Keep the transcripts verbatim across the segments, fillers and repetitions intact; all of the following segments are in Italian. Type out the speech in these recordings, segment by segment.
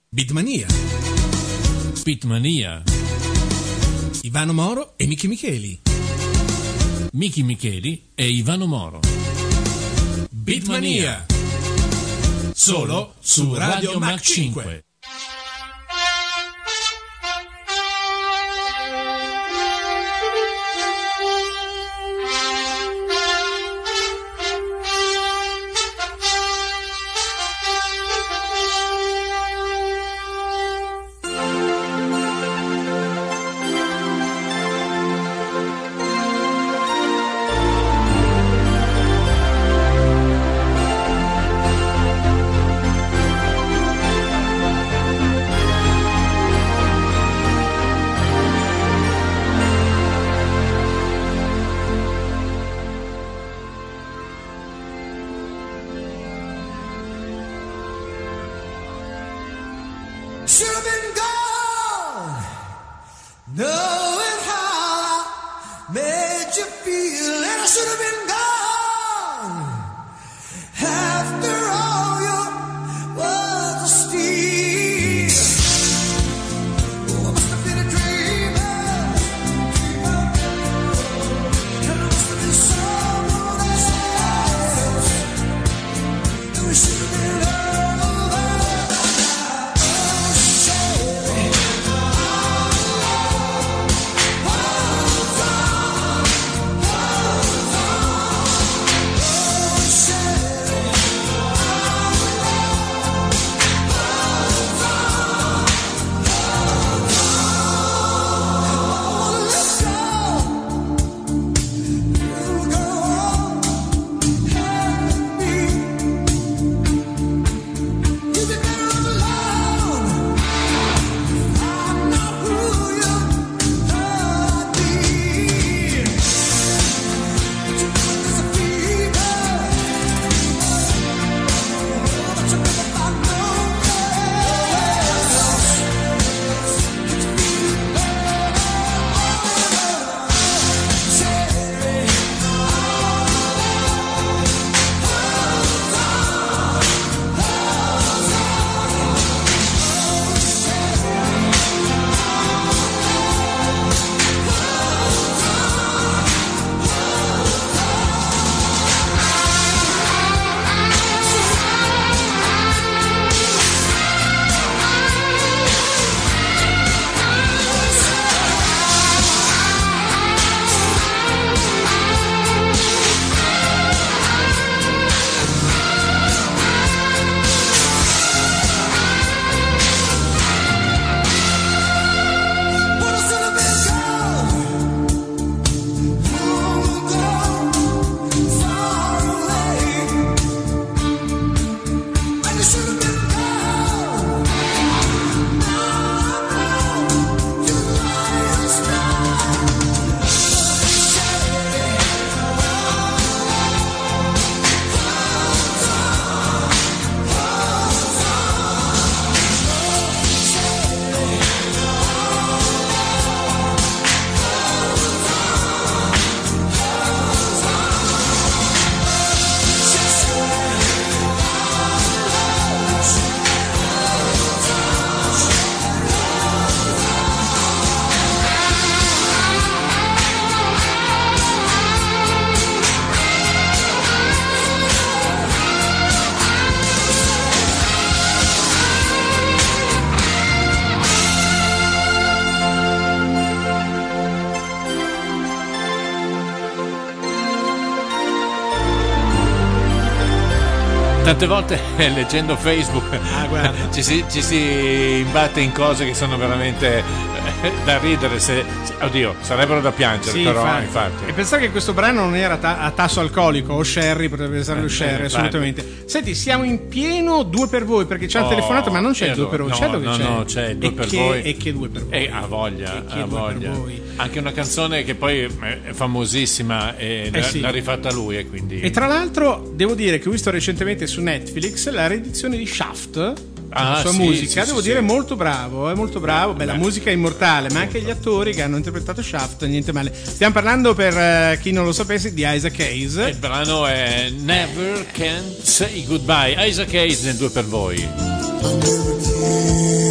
Beatmania. Beatmania. Ivano Moro e Miki Micheli. Miki Micheli e Ivano Moro. Beatmania. Solo su Radio Mac cinque. Tante volte leggendo Facebook ah, ci, si, ci si imbatte in cose che sono veramente eh, da ridere, se, se, oddio, sarebbero da piangere, sì, però infatti. infatti. E pensare che questo brano non era ta- a tasso alcolico o sherry, potrebbe essere lo Eh, sherry, eh, assolutamente. infatti. Senti, siamo in pieno due per voi, perché ci hanno Oh, telefonato, ma non c'è e il due per voi, no, c'è dove no, c'è? no, c'è il due e per che, voi. E che due per voi? E ha voglia, E che ha due per voglia. voi. Anche una canzone che poi è famosissima e Eh l'ha, sì. l'ha rifatta lui, e quindi E tra l'altro devo dire che ho visto recentemente su Netflix la riedizione di Shaft, Ah, la sua sì, musica, sì, devo sì, dire sì. molto bravo, è molto bravo. Beh, la Beh, musica è immortale, ma anche gli attori che hanno interpretato Shaft, niente male. Stiamo parlando, per eh, chi non lo sapesse, di Isaac Hayes. il brano è Never Can Say Goodbye. Isaac Hayes nel due per voi.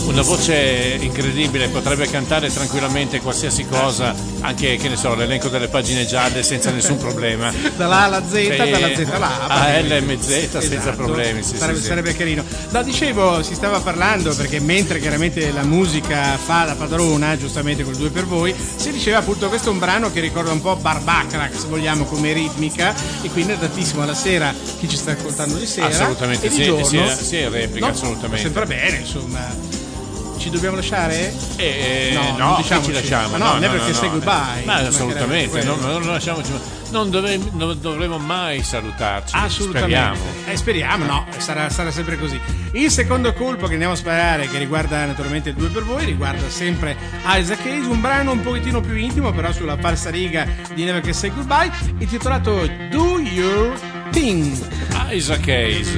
una voce incredibile, potrebbe cantare tranquillamente qualsiasi cosa, anche che ne so, l'elenco delle pagine gialle senza nessun problema. Dalla A alla Z, sì, dalla Z alla A. A L M Z esatto, senza problemi. Sì, sarebbe, sì, sarebbe sì. carino. No, dicevo, si stava parlando perché mentre chiaramente la musica fa da padrona, giustamente col due per voi, si diceva appunto questo è un brano che ricorda un po' Barbacrac, se vogliamo, come ritmica, e quindi è adatissimo alla sera, chi ci sta ascoltando di sera. Assolutamente e di sì, giorno, sì, sì, replica, no, assolutamente. Sempre bene, insomma. Ci dobbiamo lasciare? Eh, no, no, diciamo ci lasciamo. Ma no, no, never no, can no, say no, goodbye. Ma assolutamente, non, non lasciamoci. Non, dove, non dovremo mai salutarci. Assolutamente. Speriamo. Eh, speriamo, no, sarà, sarà sempre così. Il secondo colpo che andiamo a sparare, che riguarda naturalmente il due per voi, riguarda sempre Isaac Hayes, un brano un pochettino più intimo, però sulla falsariga di Never Can Say Goodbye, intitolato Do Your Thing. Isaac Hayes.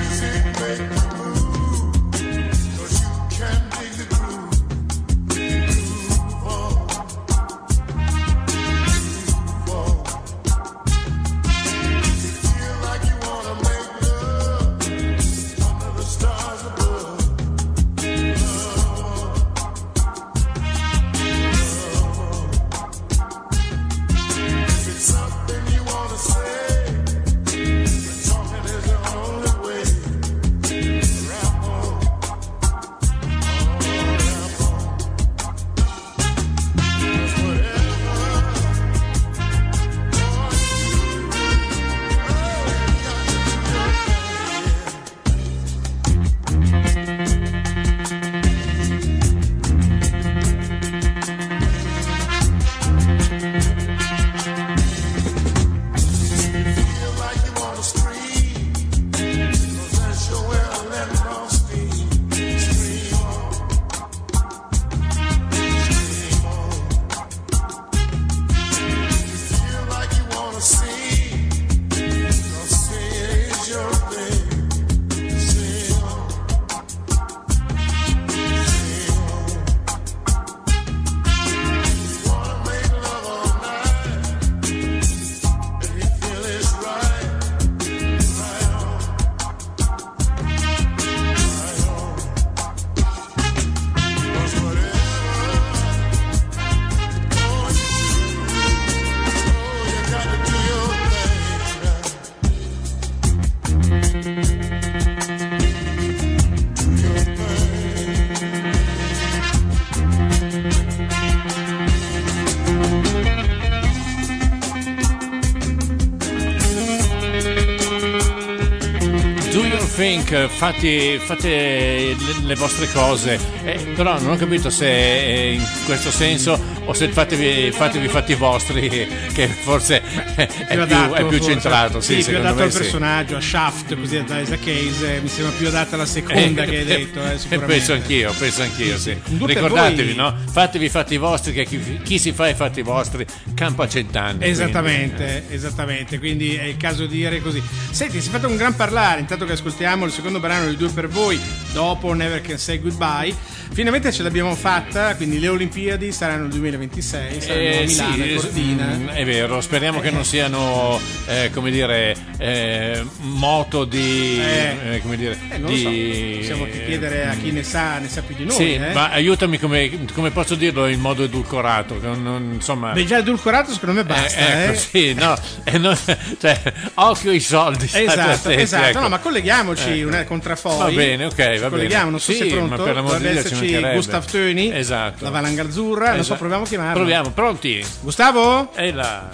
Think, fate, fate le, le vostre cose, eh, però non ho capito se è in questo senso o se fatevi, fatevi fatti vostri, che forse è più, adatto, è più forse. centrato. Sì, sì più adatto al sì. personaggio, a Shaft, così da Isaac Hayes, eh, mi sembra più adatta alla seconda eh, che hai detto. Eh, sicuramente. Penso anch'io, penso anch'io, sì. sì. Ricordatevi, voi... no? Fatevi i fatti vostri, che chi, chi si fa i fatti vostri campa cent'anni. Esattamente, quindi. esattamente, quindi è il caso di dire così. Senti, si è fatto un gran parlare, intanto che ascoltiamo il secondo brano di due per voi, dopo Never Can Say Goodbye. Finalmente ce l'abbiamo fatta, quindi le Olimpiadi saranno nel duemilaventisei, saranno eh, a Milano, sì, Cortina. È vero, speriamo eh. che non siano, eh, come dire, eh, moto di... Eh, eh, come dire, eh, non di... lo so, possiamo chiedere a chi ne sa, ne sa più di noi. Sì, eh. ma aiutami come, come posso dirlo in modo edulcorato, che non, insomma... Beh, già edulcorato secondo me basta. Eh, ecco, eh. sì, no, eh, no, cioè, occhio ai soldi. Esatto, attenti, esatto, ecco. no, ma colleghiamoci ecco. una contrafoi. Va bene, ok, va colleghiamo, bene. non so sì, se è pronto. Ma per l'amor di dovrebbe Dio ci esserci mancherebbe. Gustav Töni, esatto. la valanga azzurra, esatto. Non so, proviamo a chiamarlo. Proviamo, pronti? Gustavo? E là.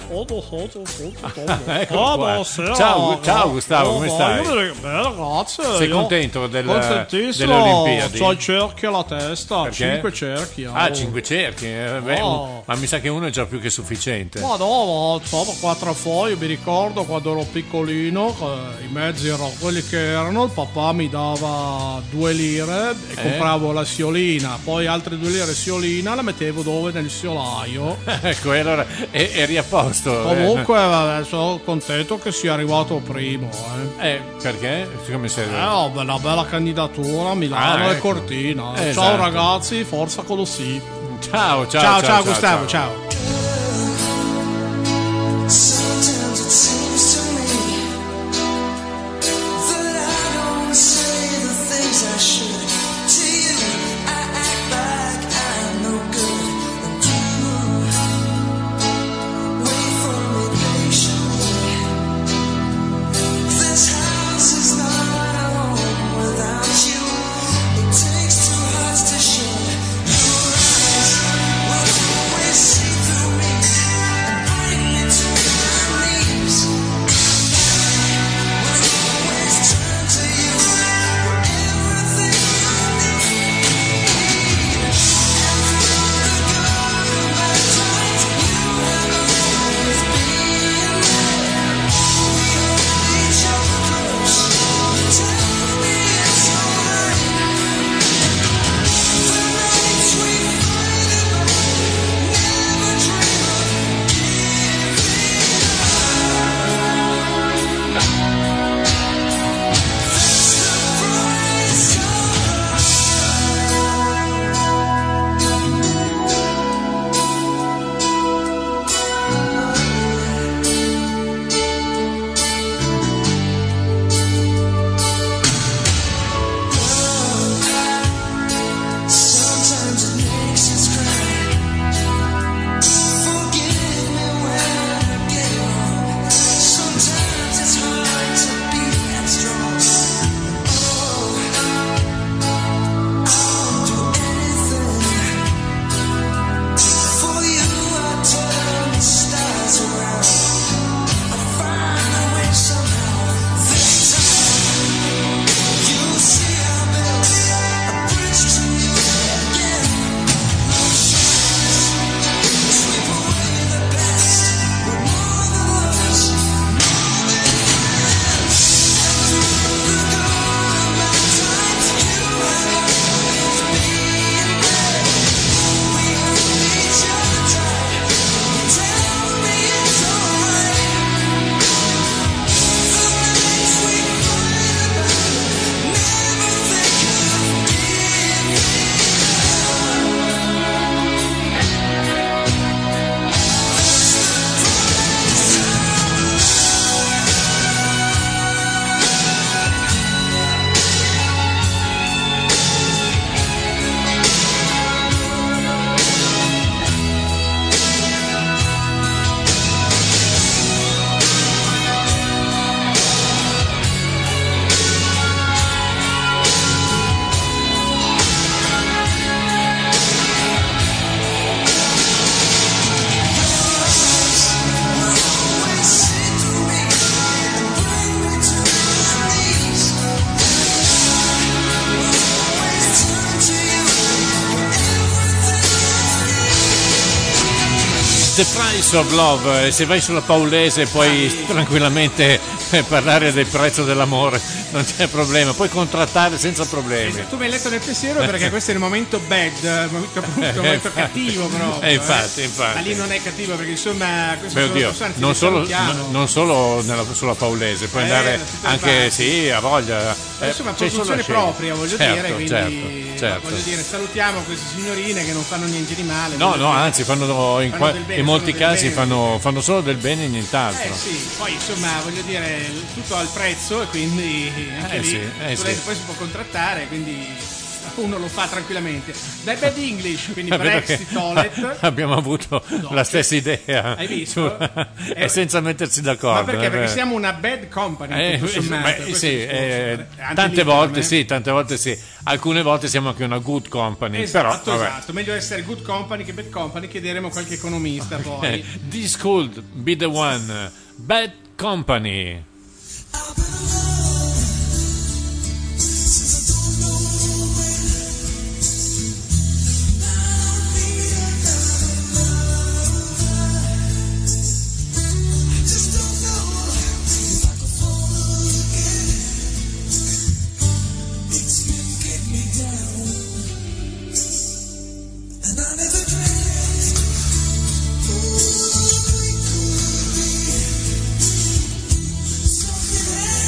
Ecco qua. Ciao, ciao Gustavo, come stai? Beh, ragazzi, sei io contento del, contentissimo. delle Olimpiadi? C'ho il cerchio alla testa, Perché? cinque cerchi. Ah, oh. cinque cerchi, eh, beh, Oh. un- ma mi sa che uno è già più che sufficiente. Ma no, ma insomma, quattro foglie, mi ricordo quando ero piccolino, eh, i mezzi erano quelli che erano, il papà mi dava due lire e Eh? compravo la siolina, poi altre due lire siolina la mettevo dove? Nel siolaio. Ecco, e allora e- eri a posto. eh. Comunque, vabbè, sono contento che sia arrivato primo, eh. Eh, perché? Come sei? Eh, oh, una bella candidatura a Milano Ah, e ecco. Cortina. Esatto. Ciao ragazzi, forza Colossi. Ciao, ciao, Ciao, ciao, ciao, Gustavo, ciao. Sometimes it seems to me that I don't say the things I should. To you, I The Price of Love. Se vai sulla Paulese puoi tranquillamente parlare del prezzo dell'amore, non c'è problema, puoi contrattare senza problemi. Tu mi hai letto nel pensiero perché questo è il momento bad, il momento, brutto, il momento cattivo proprio. Eh, infatti, eh. infatti. Ma lì non è cattivo perché insomma questo Beh, sono oddio, persone che non ti solo, salutiamo. n- non solo nella, sulla Paulese, puoi Eh, andare da tutte le anche, parti. sì, a voglia. Eh, Insomma, c'è solo produzione la scelta. propria, voglio Certo, dire, quindi certo, certo. voglio dire, salutiamo queste signorine che non fanno niente di male. No, voglio no, dire. anzi, fanno in, Fanno qua- del bene, in molti fanno del casi bene. fanno, fanno solo del bene e nient'altro. Eh sì, poi insomma voglio dire tutto al prezzo e quindi anche Eh lì sì, eh poi sì. poi si può contrattare, quindi uno lo fa tranquillamente. Dai bad English, quindi È vero Brexit, che toilet. abbiamo avuto la stessa idea. Hai visto? Su- Eh, e senza mettersi d'accordo. Ma perché? eh, Perché beh. siamo una bad company, Eh, tutto sommato, beh, questo sì, è il discorso. eh, Anti tante litteram, volte eh. sì, tante volte sì. Alcune volte siamo anche una good company. Esatto, però, vabbè. esatto. Meglio essere good company che bad company. Chiederemo a qualche economista Eh, poi. This could be the one. Bad company. Something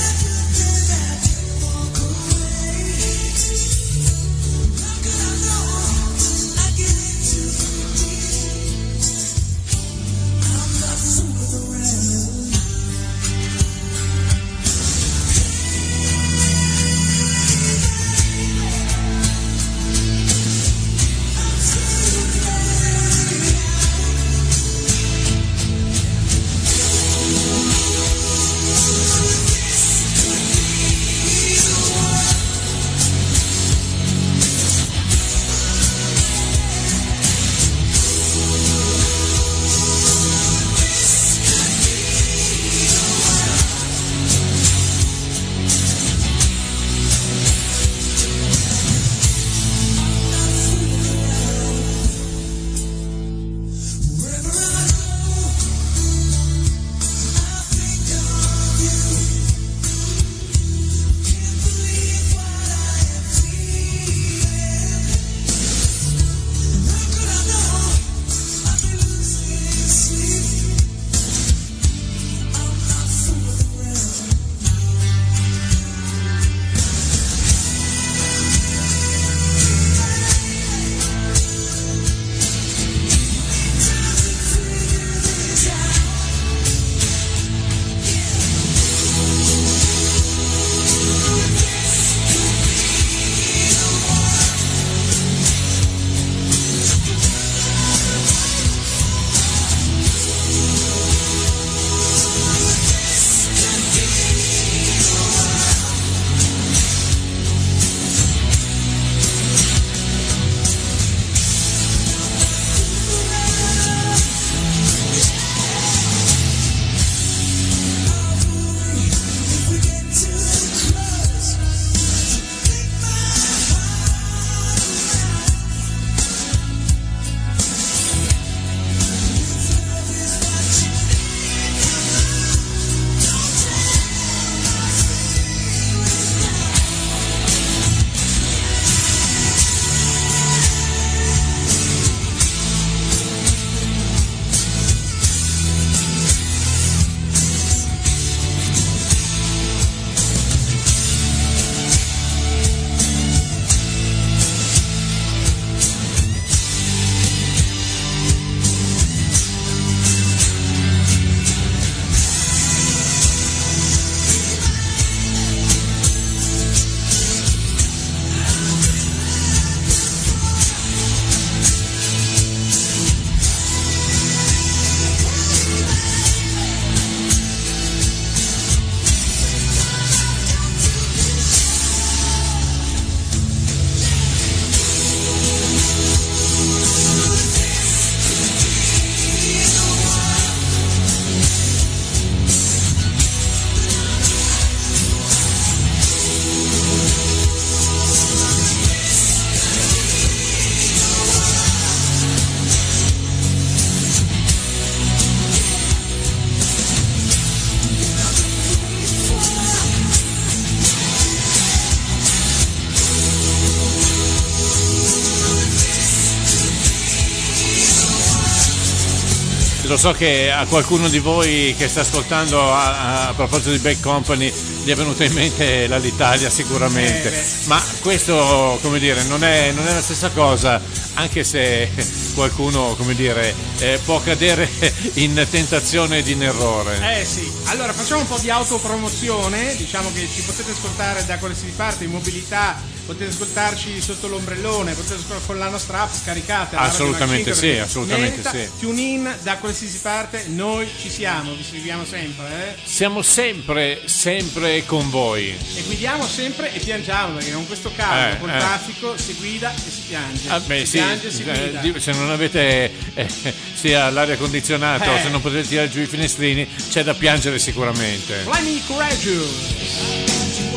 lo so che a qualcuno di voi che sta ascoltando a, a proposito di Bad Company gli è venuta in mente l'Alitalia sicuramente, Eh, ma questo, come dire, non è, non è la stessa cosa, anche se qualcuno, come dire, eh, può cadere in tentazione ed in errore. Eh sì, allora facciamo un po' di autopromozione, diciamo che ci potete ascoltare da qualsiasi parte, in mobilità, potete ascoltarci sotto l'ombrellone, potete ascoltare con la nostra app scaricata. Assolutamente sì, assolutamente merita. sì. Tune in da qualsiasi parte, noi ci siamo, vi seguiamo sempre, eh? Siamo sempre, sempre con voi. E guidiamo sempre e piangiamo, perché con questo caldo, Eh, col eh. traffico, si guida e si piange. Ah, beh, si sì, piange e si eh, guida. di- se non avete eh, sia l'aria condizionata o Eh. se non potete tirare giù i finestrini, c'è da piangere sicuramente. Fly me courageous.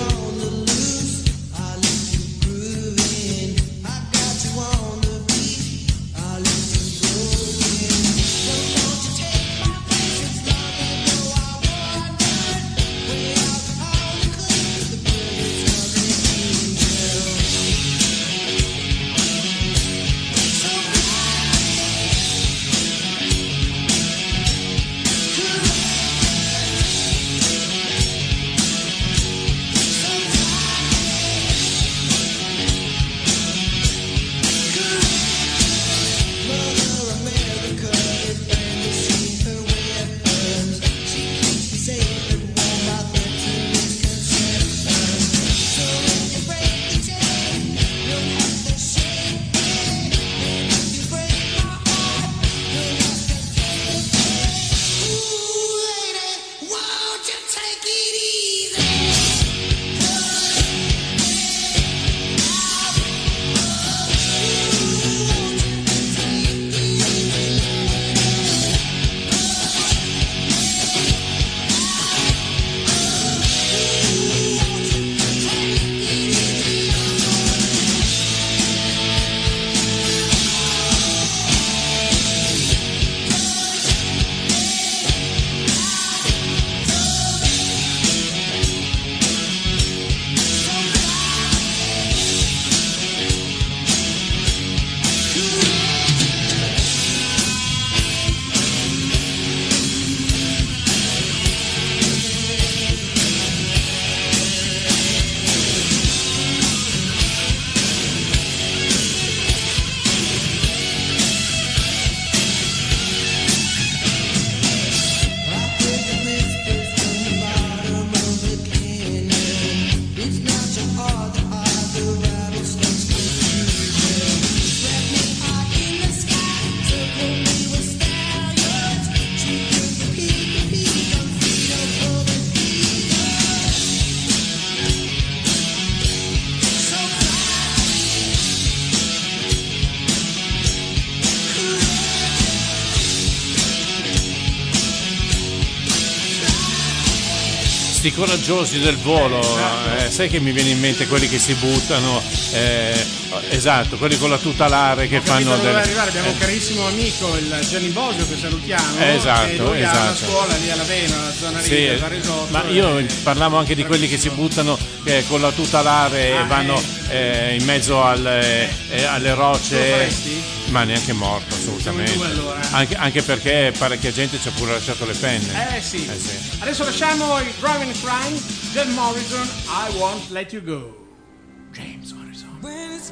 Sti coraggiosi del volo, eh, sai che mi viene in mente quelli che si buttano, eh, esatto, quelli con la tuta alare che Ho capito fanno dove delle... arrivare, abbiamo eh, un carissimo amico, il Gianni Bosio, che salutiamo. Esatto, e lui ha una esatto. scuola lì alla Vena, la zona lì Sì, del Varesotto. ma io e- parlavo anche di quelli che si buttano eh, con la tuta alare Ah, e vanno eh, in mezzo alle, eh, alle rocce. Tu lo faresti? Ma neanche morto, assolutamente. Siamo in due, allora. Anche, anche perché parecchia gente ci ha pure lasciato le penne. Eh sì. Eh sì. Adesso lasciamo il Driving Crime, Jim Morrison, I Won't Let You Go. James Morrison. When it's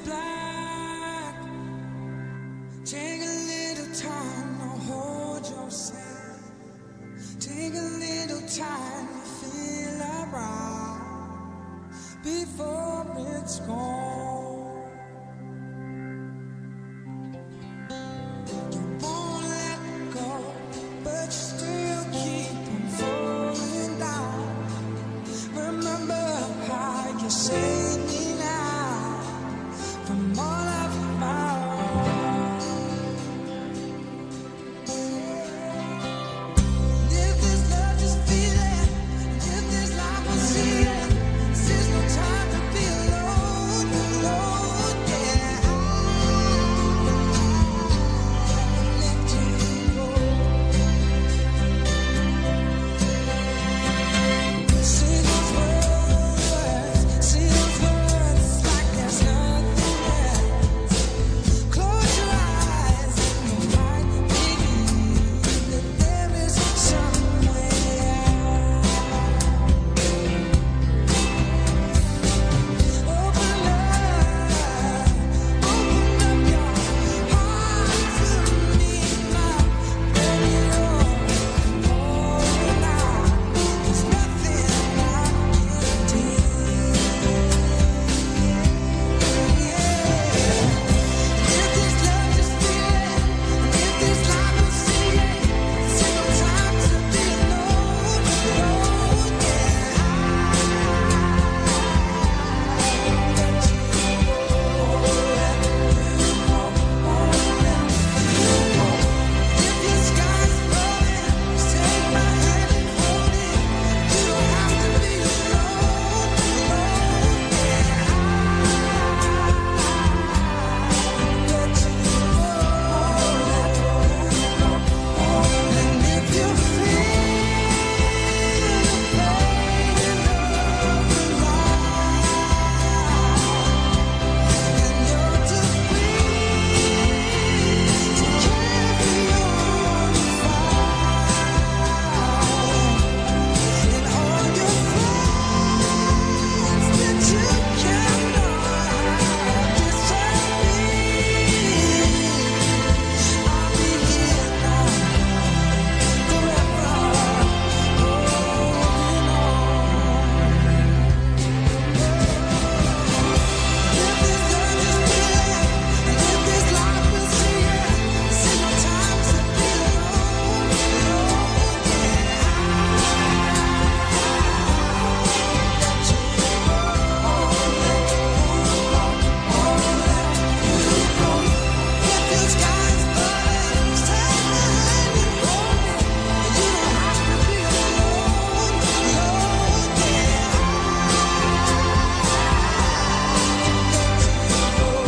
black, take a little time to hold yourself. Take a little time to feel around before it's gone. You won't let go, but you still keep on falling down. Remember how you saved me now from all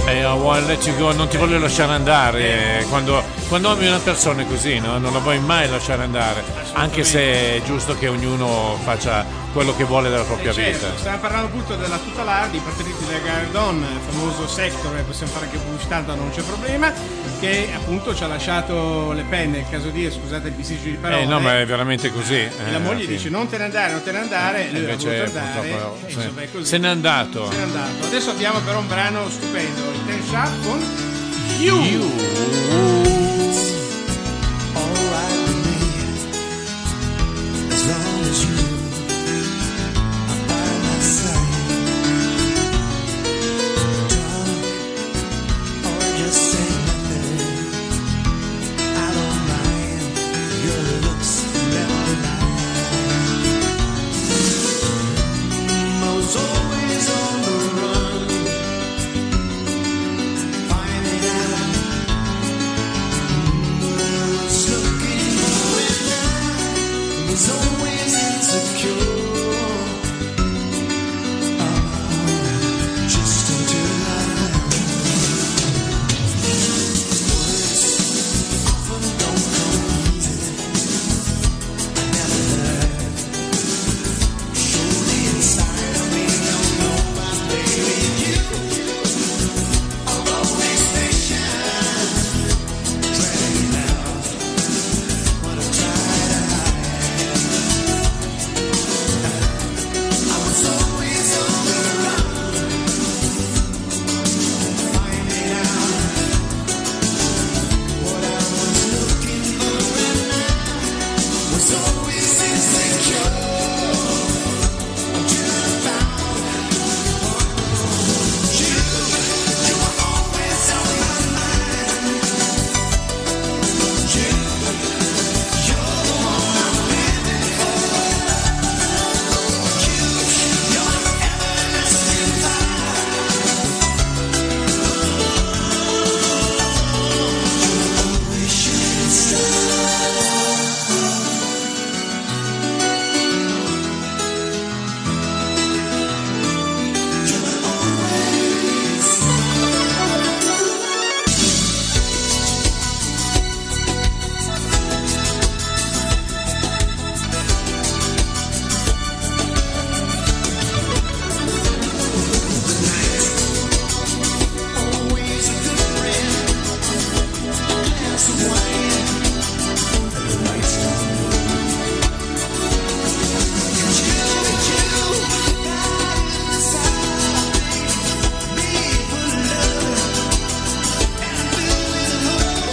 Eh, I wanna let you go, non ti voglio lasciare andare. Quando, quando ami una persona è così, no? Non la vuoi mai lasciare andare, anche se è giusto che ognuno faccia quello che vuole della propria Eh, certo, vita. stiamo parlando appunto della Tutalar di Patrizia de Gardon, il famoso sector, eh, possiamo fare anche pubblicità, non c'è problema, che appunto ci ha lasciato le penne, il caso di, scusate il bisticcio di parole. Eh no, ma è veramente così. E la eh, moglie sì. dice non te ne andare, non te ne andare, lui ha voluto Invece andare, purtroppo e se, insomma è così. se n'è andato. Se n'è andato. Adesso abbiamo però un brano stupendo, il Ten Sharp con You. Alright with me, as long as you are by my side. Talk or just say nothing, I don't mind. Your looks never lie. I was always on the run, finding out what I was looking for, and I was always insecure. Oh, just until I found words often don't come easy. I never heard. Surely inside of me, don't know my baby. You are always patient, dragging out what I try to hide. I was always on the run, finding out what I was looking for, and I was always insecure until I found you. You were always on my mind. You, you're the one I'm living for. You, you're my everlasting fire. Shooting always a good friend. Glass of wine and the lights down low. It's you, it's you, God inside me for love and filled with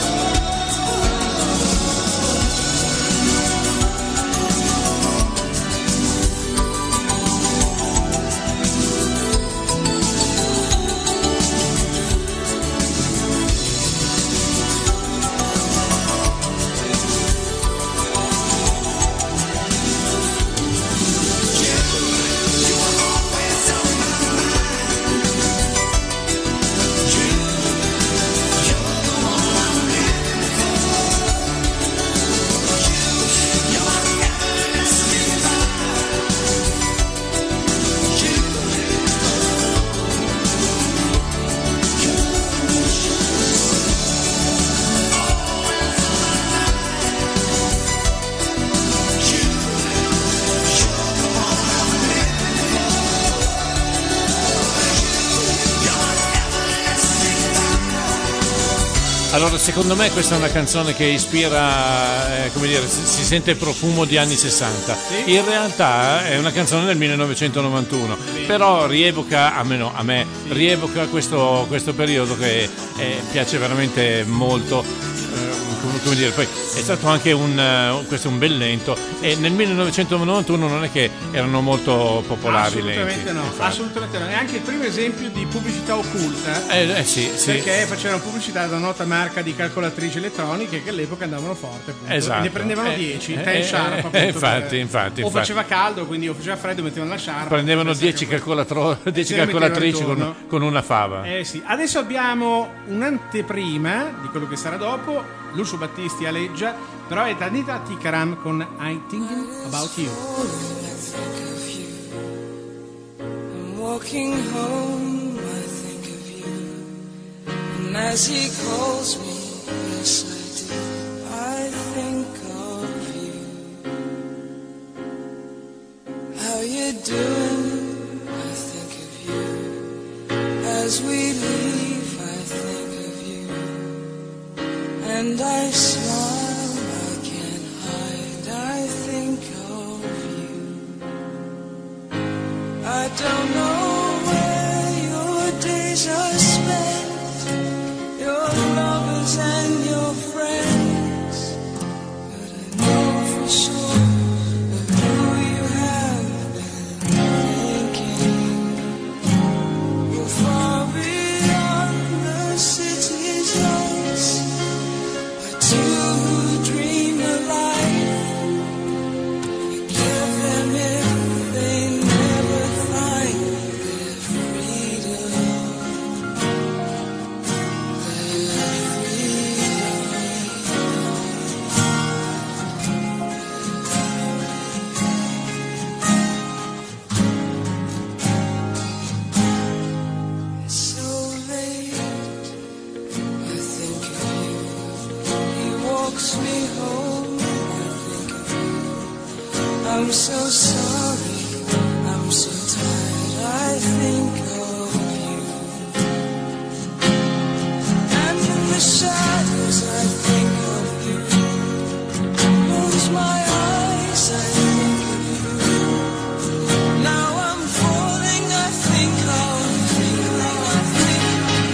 Allora, secondo me questa è una canzone che ispira, eh, come dire, si, si sente il profumo di anni sessanta. In realtà è una canzone del millenovecentonovantuno, però rievoca, almeno a me, rievoca questo, questo periodo che eh, piace veramente molto. eh, come, come dire, poi è stato anche un, eh, questo è un bel lento, e nel millenovecentonovantuno non è che erano molto popolari i Assolutamente lenti. no, infatti. assolutamente no. È anche il primo esempio di pubblicità occulta. Eh, eh, sì, sì. Perché facevano pubblicità da nota marca di calcolatrici elettroniche che all'epoca andavano forte, appunto. Esatto. E ne prendevano Eh, dieci, eh, ten eh, sharp, eh, appunto, infatti, per- infatti, o infatti. faceva caldo, quindi o faceva freddo, mettevano la sciarpa. Prendevano Pensate dieci che- calcolatro- dieci se ne mettevano calcolatrici con, intorno. con una fava. Eh sì, adesso abbiamo un'anteprima di quello che sarà dopo. Lucio Battisti aleggia, però è Danita Tikaram con I Thinking About You. I'm walking home, I think of you. And as he calls me, yes I do, I think of you. How you doing? I think of you. As we leave, I think of you. And I smile, I can't hide, I think of you. I don't know where your days are spent, your lovers and your friends, but I know for sure of who you have been thinking. You're far beyond the city's lights, but two who dream a life, forgive them if they never find their freedom, their freedom. It's so late, I think of you. He walks me home, I think of you. I'm so sorry, I'm so tired, I think of you. And in the shadows I think of you. Close my eyes, I think of you. Now I'm falling, I think of you. I think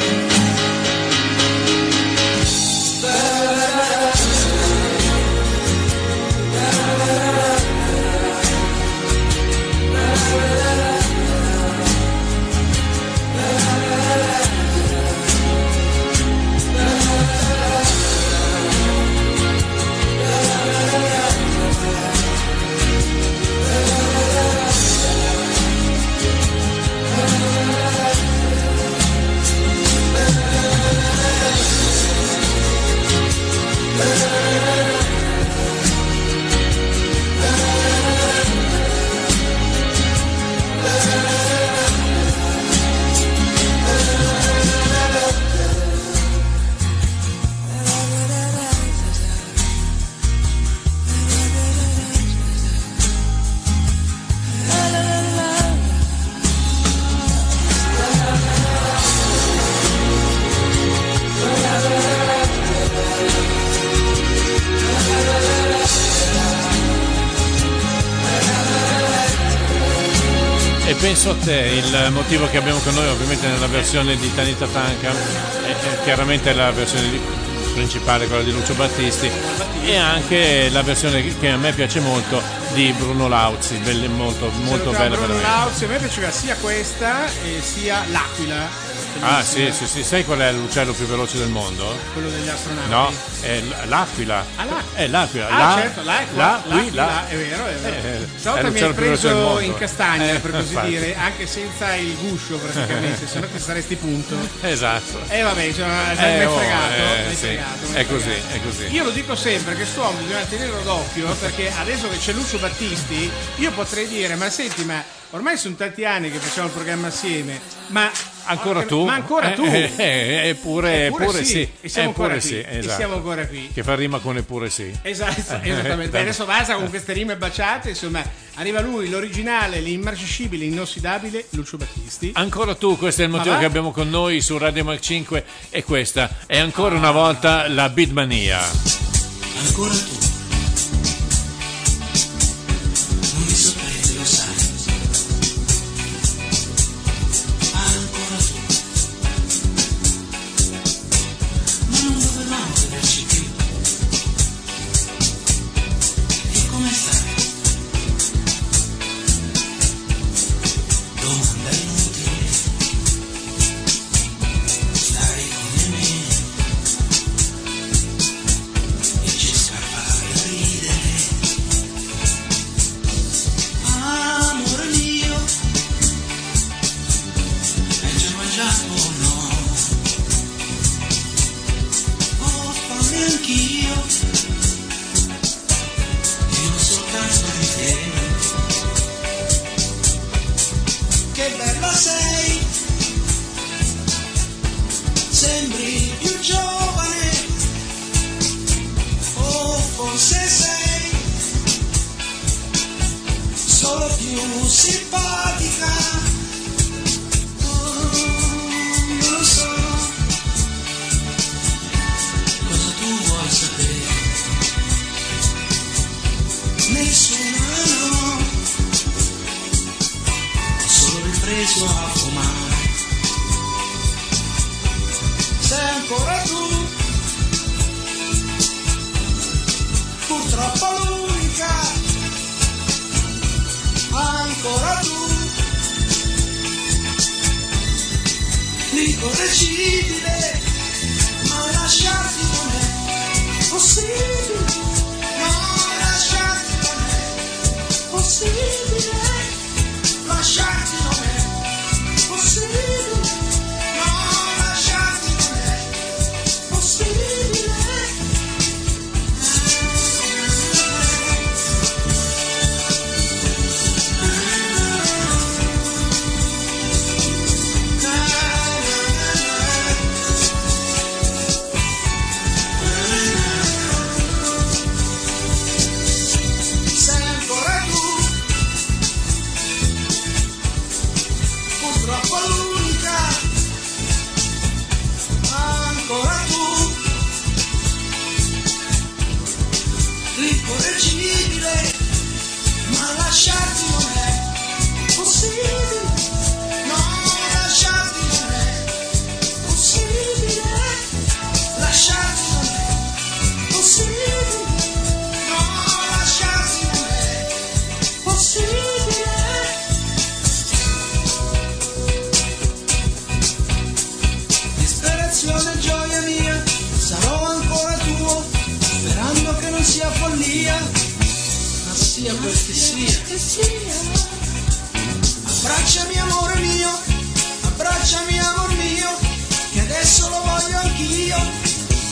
E penso a te, il motivo che abbiamo con noi ovviamente nella versione di Tanita Tanka è, è chiaramente la versione di- principale, quella di Lucio Battisti, e anche la versione che a me piace molto di Bruno Lauzi, belle- molto, molto bella Bruno veramente. Lauzi, a me piaceva sia questa e sia L'Aquila. Ah sì, sì, sì, sai qual è l'uccello più veloce del mondo? Quello degli astronauti. No, è l- l'aquila. Ah, l'aquila. È l'aquila. Ah, La- certo, l'aquila, l'aquila. l'aquila, è vero, è vero. Eh, Stavolta è mi hai l'uccello più veloce del preso mondo. in castagna, Eh, per così infatti. dire, anche senza il guscio praticamente, se no ti saresti punto. Esatto. E vabbè, insomma, Eh, mi hai oh, fregato, eh, mi hai sì. fregato, mi hai È così, fregato. è così. Io lo dico sempre che quest'uomo bisogna tenerlo d'occhio, perché adesso che c'è Lucio Battisti, io potrei dire, ma senti, ma ormai sono tanti anni che facciamo il programma assieme, ma Ancora tu? Ma ancora tu? Eh, eh, eppure, Eppure eppure sì, sì. e siamo Eppure ancora sì, qui, e esatto. siamo ancora qui. Che fa rima con eppure sì. Esatto, esattamente. Beh, adesso basta con queste rime baciate, insomma, arriva lui, l'originale, l'immarcescibile, inossidabile Lucio Battisti. Ancora tu, questo è il motivo va? che abbiamo con noi su Radio Mac cinque, e questa è ancora una volta la Beatmania. Ancora tu. Non mi sorprende, lo sai. Ancora tu. Ma non dovevamo vederci più. E come stai? Domanda inutile. Stai come me. E ci sa fare ridere. Amore mio, hai già mangiato o no? Ho fame anch'io, e non soltanto di te. Che bella sei, sembri purtroppo l'unica, ancora tu, l'incorreggibile, ma lasciarti non è possibile, no, lasciarti non è possibile, lasciarti non è possibile, no, lasciarti non è possibile. Sei ancora tu, purtroppo l'unica, ancora tu, l'incorreggibile, ma lasciarti non è possibile, no, lasciarti non è possibile, lasciarti non è possibile, no, lasciarti non è possibile. Disperazione, gioia mia, sarò ancora tuo, sperando che non sia follia, ma sia quel che sia. Abbracciami amore mio, abbracciami amor mio, che adesso lo voglio anch'io.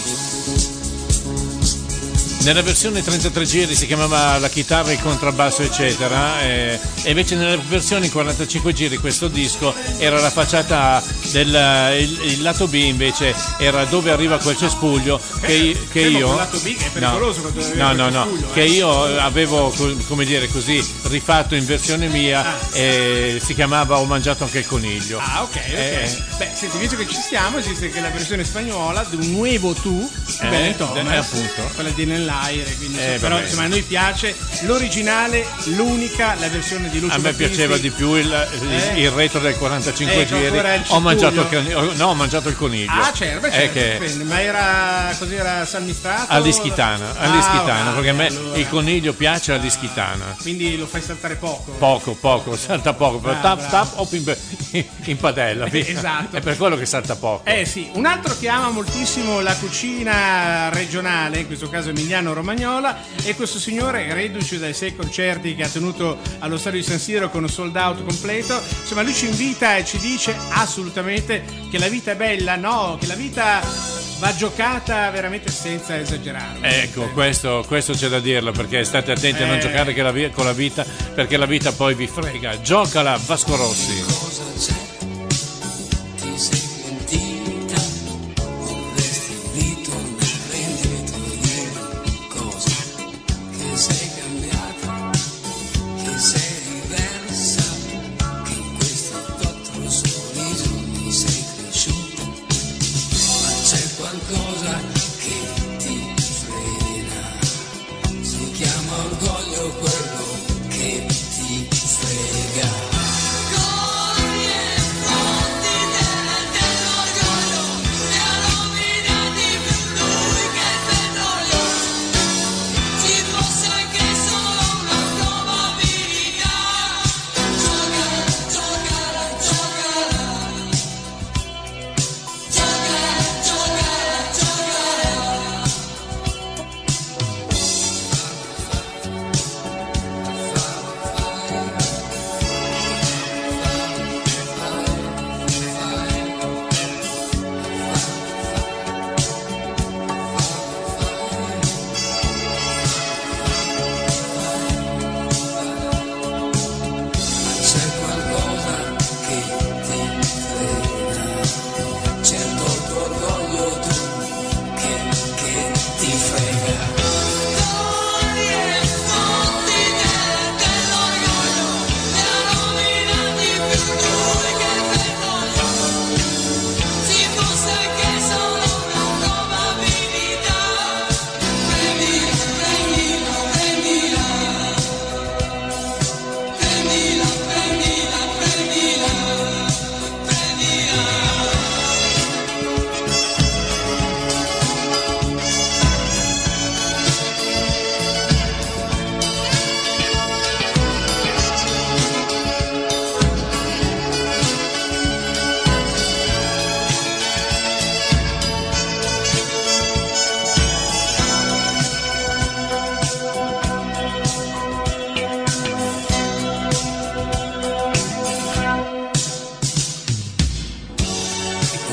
Nella versione trentatré giri si chiamava la chitarra, il contrabbasso eccetera, e, e invece nella versione quarantacinque giri questo disco era la facciata del il, il lato B, invece era dove arriva quel cespuglio che, che Fermo, io quel lato B è pericoloso quando arriva no quel no no cespuglio, che eh. io avevo co- come dire così rifatto in versione mia Ah. e si chiamava Ho mangiato anche il coniglio. Ah, ok, ok. Eh. Beh, senti, visto che ci stiamo, esiste anche la versione spagnola di un nuovo tu, Eh, Ben Thomas, eh, appunto. quella di Nell'Aire, quindi Eh, però vabbè. insomma a noi piace l'originale, l'unica, la versione di Lucio A me Battisti. piaceva di più il, il, Eh. il retro del quarantacinque Ecco, giri. ancora il Ho mangiato il cespuglio. coniglio. No, ho mangiato il coniglio. Ah, certo, beh, È certo, che dipende, ma era così, era salmistrato? all'ischitana, Ah, all'ischitana, ok, perché a me allora. il coniglio piace all'ischitana. Quindi lo fai saltare poco. Poco, poco, salta poco, però Ah, tap bravo. tap hop in, in padella. Esatto. È per quello che salta poco. Eh sì, un altro che ama moltissimo la cucina regionale, in questo caso emiliano-romagnola, è questo signore reduce dai sei concerti che ha tenuto allo stadio di San Siro con un sold out completo. Insomma, lui ci invita e ci dice assolutamente che la vita è bella, no, che la vita va giocata veramente senza esagerare. Ecco, questo, questo c'è da dirlo, perché state attenti a non Eh. giocare che la vi- con la vita, perché la vita poi vi frega. Giocala, Vasco Rossi. Cosa c'è? Ti sei pentita? Vorresti ritornare indietro ieri? Cosa? Che sei cambiata? Che sei diversa? Che in questi quattro soli giorni sei cresciuta? Ma c'è qualcosa che ti frena? Si chiama orgoglio quello che ti frega. Giocala, giocala, giocala,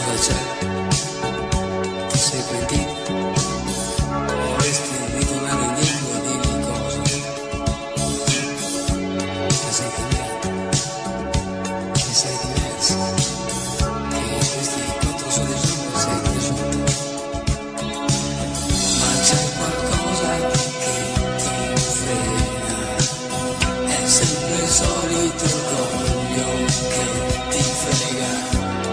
cosa c'è? Ti sei pentito? Vorresti ritornare indietro e dirgli cosa? Che sei cambiato, che sei diverso, che in questi quattro soli giorni sei cresciuto. Ma c'è qualcosa che ti frega, è sempre il solito orgoglio che ti frega.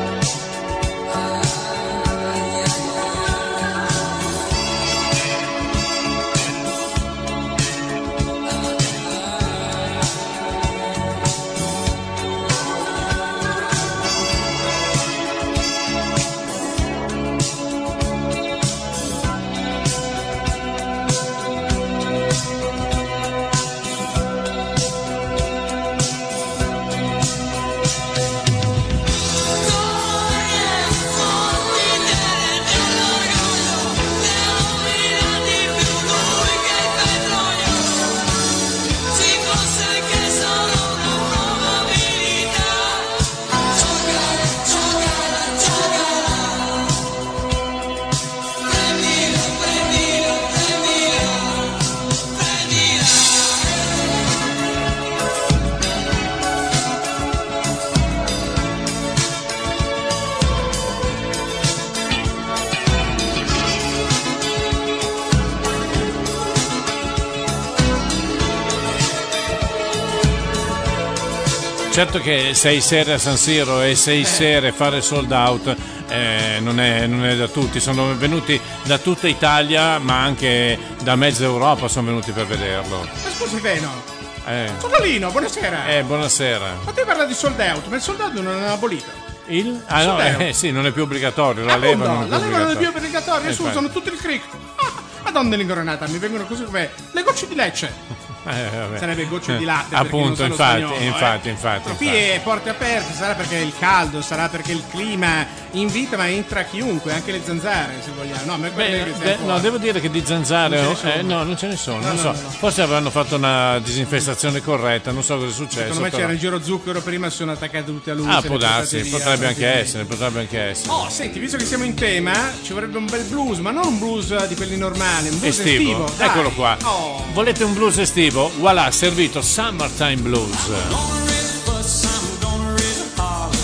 Certo che sei sere a San Siro e sei sere fare sold out eh, non, è, non è da tutti, sono venuti da tutta Italia ma anche da mezza Europa sono venuti per vederlo. Ma scusi Veno, Eh, Topolino, buonasera. eh, buonasera. Ma te parla di sold out, ma il sold out non è abolito. Il? Ah no, Sold out. eh, sì, non è più obbligatorio, la Appunto, leva non è più la leva non è più obbligatoria. obbligatoria, Eh, su, infatti. usano tutto il crick. Ah, Madonna l'incoronata, mi vengono così come le gocce di Lecce. Eh, vabbè. Sarebbe gocce di latte. Eh, perché non appunto, sono infatti, spagnolo, infatti, eh. infatti, Qui infatti. è porte aperte, sarà perché il caldo, sarà perché il clima invita, ma entra chiunque, anche le zanzare se vogliamo. No, ma quelle Beh, che de- stiamo no, fuori. devo dire che di zanzare Non ce ne eh, sono. no, non ce ne sono, No, non no, so. no, no. Forse avranno fatto una disinfestazione corretta, non so cosa è successo. Secondo me però. c'era il giro zucchero prima, si sono attaccate tutte a lui. Ah, se può le portate darsi, via, potrebbe anche così. essere, potrebbe anche essere. Oh, senti, visto che siamo in tema, ci vorrebbe un bel blues, ma non un blues di quelli normali, un blues Estivo, estivo. dai. eccolo qua. Oh. Volete un blues estivo? Voilà, servito Summertime Blues. Gonna raise a fuss, I'm gonna raise a holler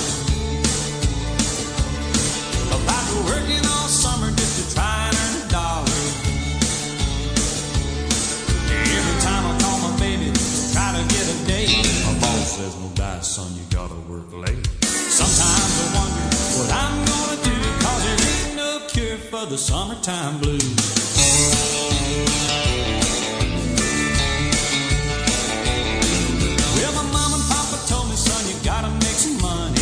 about working all summer just to try and earn a dollar. Every time I call my baby to try to get a date, my boss says, no dice, son, you gotta work late. Sometimes I wonder what I'm gonna do, cause there ain't no cure for the summertime blues. Well, my mom and papa told me, son, you gotta make some money.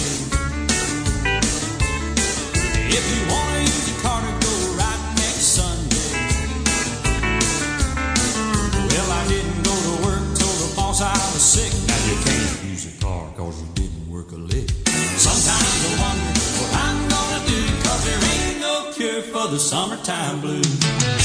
If you wanna use your car to go right next Sunday. Well, I didn't go to work, told the boss I was sick. Now you can't use your car cause you didn't work a lick. Sometimes I wonder what I'm gonna do, cause there ain't no cure for the summertime blues.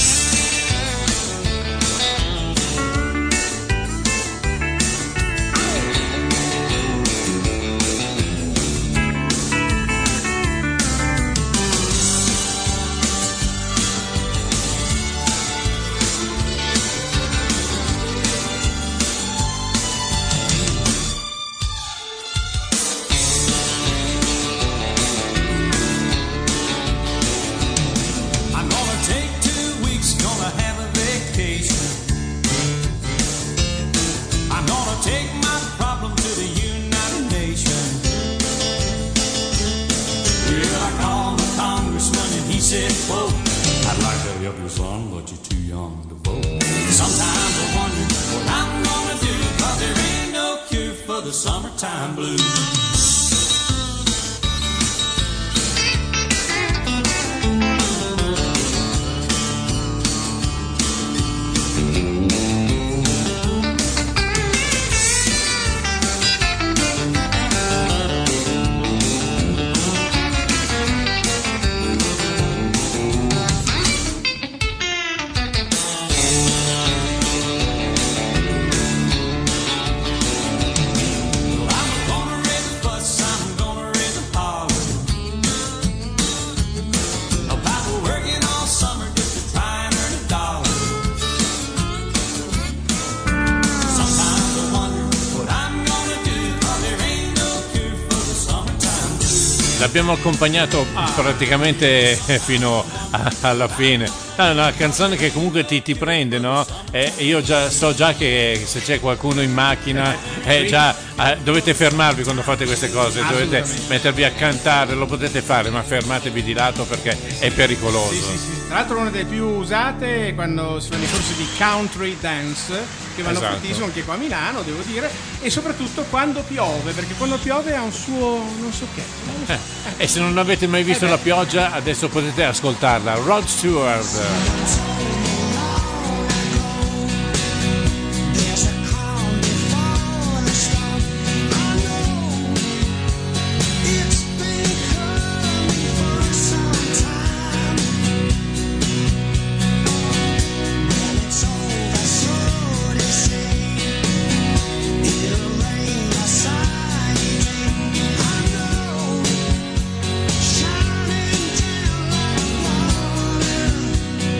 I'm gonna take two weeks, gonna have a vacation. I'm gonna take my problem to the United Nations. Well, I called the congressman and he said, quote, I'd like to help you, son, but you're too young to vote. Sometimes I wonder what I'm gonna do, cause there ain't no cure for the summertime blues. I'm gonna raise a fuss, l'abbiamo accompagnato praticamente fino a- alla fine. È una canzone che comunque ti, ti prende, no? E io già so già che se c'è qualcuno in macchina, eh, già eh, dovete fermarvi quando fate queste cose, dovete Assolutamente. mettervi a cantare, lo potete fare, ma fermatevi di lato perché è pericoloso. Sì, sì, sì. Tra l'altro una delle più usate è quando si fanno i corsi di country dance, che vanno Esatto. fortissimo anche qua a Milano, devo dire, e soprattutto quando piove, perché quando piove ha un suo non so che. non lo so. Eh, E se non avete mai visto Eh beh. la pioggia, adesso potete ascoltarla. Rod Stewart. There's a calm before the storm. I know it's been coming for some time. When it's over, so they say it'll rain a sunny day. I know, shining down like water.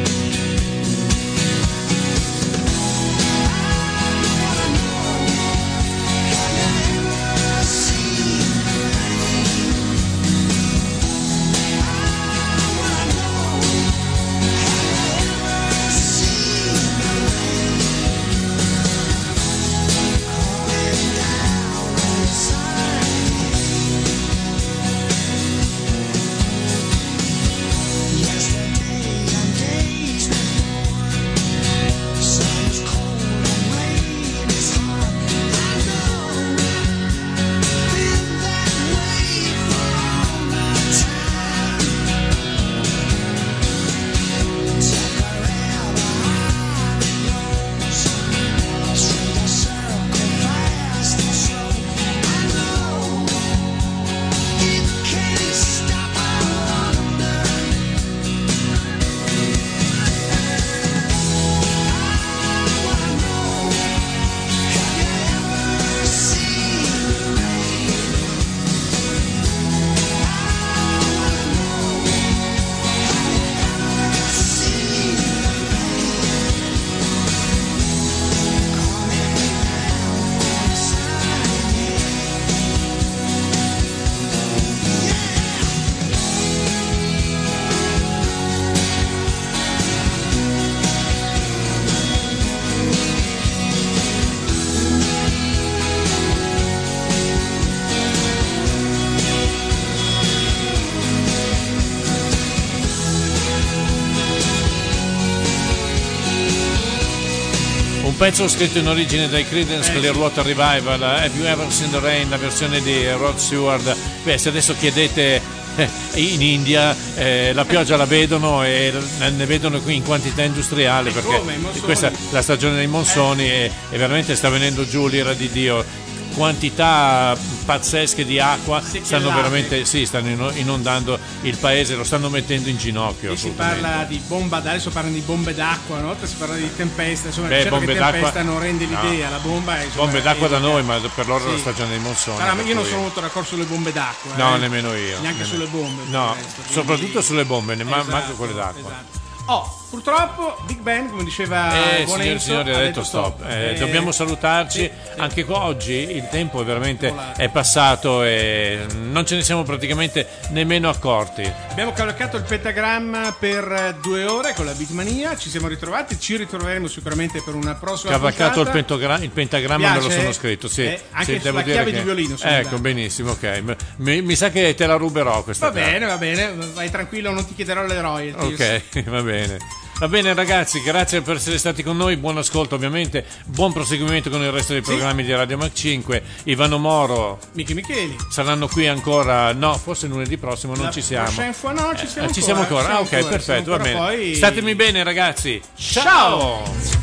Un pezzo scritto in origine dai Creedence Clearwater Revival, Have You Ever Seen the Rain, la versione di Rod Stewart. Beh, se adesso chiedete eh, in India eh, la pioggia la vedono e ne vedono qui in quantità industriale perché come, i monsoni? questa è la stagione dei monsoni e, e veramente sta venendo giù l'ira di Dio. Quantità pazzesche di acqua stanno veramente sì, stanno ino- inondando il paese, lo stanno mettendo in ginocchio. Qui si assolutamente. parla di bomba, adesso parlano di bombe d'acqua, una volta si parla di tempesta, insomma Beh, certo bombe che d'acqua- tempesta non rende no. l'idea, la bomba è insomma, Bombe d'acqua da epica. noi, ma per loro è la Sì. stagione dei monsoni. Sarà- per io non cui- sono molto d'accordo sulle bombe d'acqua. No, eh. nemmeno io. Neanche nemmeno. sulle bombe. No, del resto, quindi- soprattutto sulle bombe, ne ma- Esatto, manco quelle d'acqua. esatto. Oh, purtroppo Big Ben, come diceva Eh, buon signori e Enzo, signori, ha detto stop. Eh, Eh, dobbiamo salutarci. sì, sì. Anche qua oggi il tempo è veramente Volato. è passato e non ce ne siamo praticamente nemmeno accorti. Abbiamo cavalcato il pentagramma per due ore con la Beatmania, ci siamo ritrovati, ci ritroveremo sicuramente per una prossima Cavalcato il, puntata. pentogra- il pentagramma, me lo Piace? sono scritto. Sì, Eh, anche sì, sulla devo dire chiave che- di violino sono Ecco, andato. benissimo, ok. Mi, mi sa che te la ruberò questa Va chiave. bene, va bene, vai tranquillo, non ti chiederò le royalties. Ok, va bene. Va bene ragazzi, grazie per essere stati con noi, buon ascolto ovviamente, buon proseguimento con il resto dei programmi di Radio Mac cinque. Ivano Moro Michi Micheli. saranno qui ancora, no, forse lunedì prossimo non La ci siamo. prochaine fois no, ci siamo Eh, ci siamo ancora, ancora, ah ok, siamo ancora, perfetto, siamo va bene. ancora, poi- Statemi bene ragazzi, Ciao! ciao!